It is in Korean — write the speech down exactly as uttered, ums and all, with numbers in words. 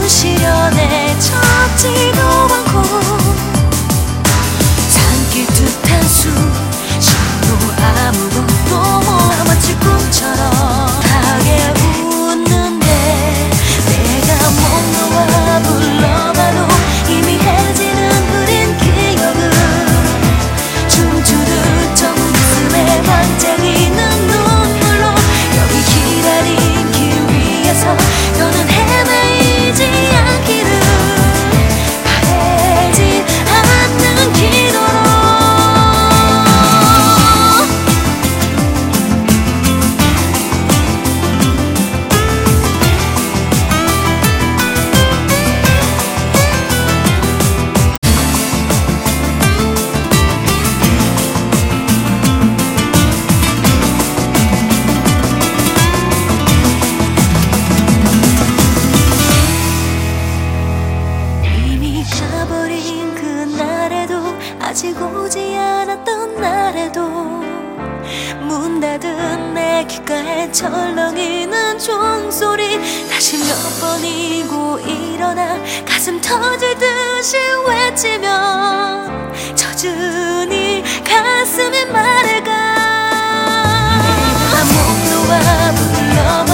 시련에 젖지도 않고 삼킬 듯한 수심도 아무것도 못 마치 꿈처럼 하게 웃는데 내가 못 놓아 불러봐도 희미해지는 흐린 기억은 춤추듯 저 가슴에 반짝이는 눈물로 여기 기다린 길 위에서 너는 헤매이지 않기를 바라지 않는 기도로 이미 가버린 그날에도 아직 오지 않았던 날에도 문 닫은 내 귓가에 철렁이는 종소리 다시 몇 번이고 일어나 가슴 터질 듯이 외치면 젖은 이 가슴이 말해가 내가 못 놓아 불러